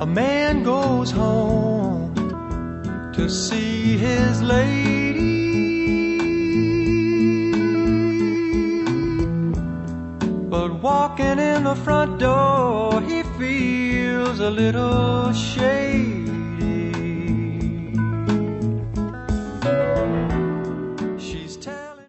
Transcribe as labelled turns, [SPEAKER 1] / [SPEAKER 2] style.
[SPEAKER 1] A man goes home to see his lady, but walking in the front door he feels a little shady.